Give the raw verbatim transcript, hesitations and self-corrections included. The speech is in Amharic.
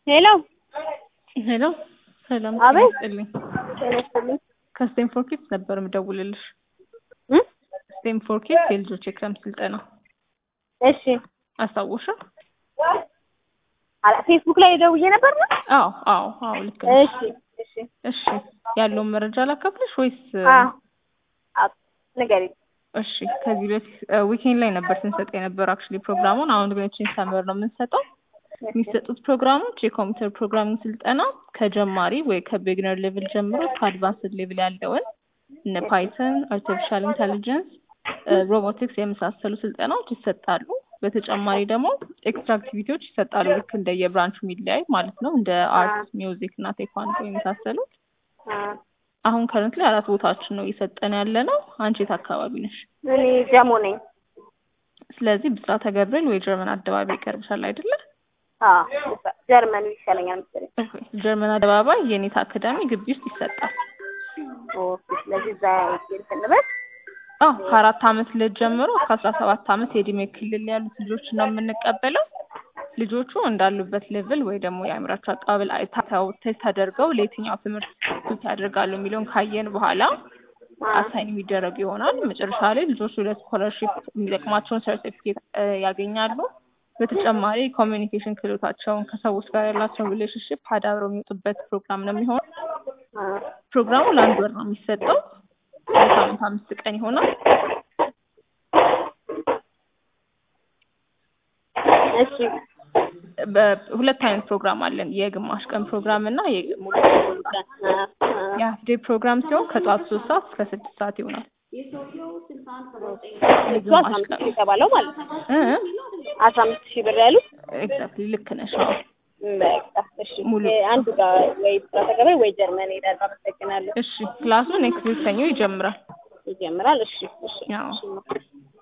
ሄሎ ሄሎ ሰላም አቤት ይስጥልኝ። ተነስተልኝ ከስቴንፎርድ ኪድስ ነበር የምደውልልሽ። እ ስቴንፎርድ ኪድስ የልጆች የክረምት ስልጠና እሺ አስታወሻ? አላ ፌስቡክ ላይ ደውዬ ነበር ነው? አዎ አዎ አዎ ልክ ነሽ። እሺ እሺ እሺ ያለውን መረጃ ላካፍልሽ ወይስ? አዎ አብ ንገሪኝ። እሺ ከዚህ በፊት ዊኬንድ ላይ ነበር ስንሰጥ የነበረው አክቹሊ ፕሮግራሙን። አሁን ግን እቺን ሰመር ነው የምንሰጠው። የሚሰጡት ፕሮግራሞች የኮምፒውተር ፕሮግራሚንግ ስልጠና ከጀማሪ ወይ ከቢግነር ሌቭል ጀምሮ ከአድቫንስድ ሌቭል ያለውን እነ ፓይተን፣ አርቲፊሻል ኢንተለጀንስ፣ ሮቦቲክስ የመሳሰሉ ስልጠናዎች ይሰጣሉ። በተጨማሪ ደግሞ ኤክስትራ አክቲቪቲዎች ይሰጣሉ። ልክ እንደ የብራንቹ ሚለያይ ማለት ነው። እንደ አርት፣ ሚውዚክ እና ቴኳንዶ የመሳሰሉት። አሁን ከረንትሊ አራት ቦታዎችን ነው እየሰጠን ያለ ነው። አንቺ የት አካባቢ ነሽ? እኔ ጀሞ ነኝ። ስለዚህ ብስራተ ገብርኤል ወይ ጀርመን አደባባይ ይቀርብሻል አይደለ? አዎ ጀርመን ይሻለኛል መሰለኝ። ጀርመን አደባባይ የኔታ አካዳሚ ግቢ ውስጥ ይሰጣል። ኦኬ ስለዚህ እዛ ይልከንበት። አዎ ከአራት አመት ልጅ ጀምሮ እስከ አስራ ሰባት አመት የእድሜ ክልል ያሉት ልጆች ነው የምንቀበለው። ልጆቹ እንዳሉበት ሌቭል ወይ ደግሞ የአእምሯቸው አቀባበል አይታው ቴስት አድርገው ለየትኛው ትምህርት ሱት ያደርጋሉ የሚለውን ካየን በኋላ አሳይን የሚደረግ ይሆናል። መጨረሻ ላይ ልጆቹ ለስኮለርሺፕ የሚጠቅማቸውን ሰርቲፊኬት ያገኛሉ። በተጨማሪ ኮሚኒኬሽን ክህሎታቸውን ከሰዎች ጋር ያላቸውን ሪሌሽንሺፕ አዳብረው የሚወጡበት ፕሮግራም ነው የሚሆነው። ፕሮግራሙ ለአንድ ወር ነው የሚሰጠው። በሳምንት አምስት ቀን ይሆናል። እሺ በሁለት አይነት ፕሮግራም አለን። የግማሽ ቀን ፕሮግራም እና የሙሉ ቀን ፕሮግራም። የሀፍ ዴይ ፕሮግራም ሲሆን ከጠዋት ሶስት ሰዓት እስከ ስድስት ሰዓት ይሆናል። የግማሽ ቀን የተባለው ማለት ነው እ አስራ አምስት ሺህ ብር ያሉት ኤግዛክትሊ ልክ ነሽ። አዎ በቃ እሺ አንዱ ጋር ወይ ተገበይ ወይ ጀርመን ሄዳለሁ። አመሰግናለሁ። እሺ ክላሱ ኔክስት ዊክ ሰኞ ይጀምራል ይጀምራል። እሺ እሺ ያው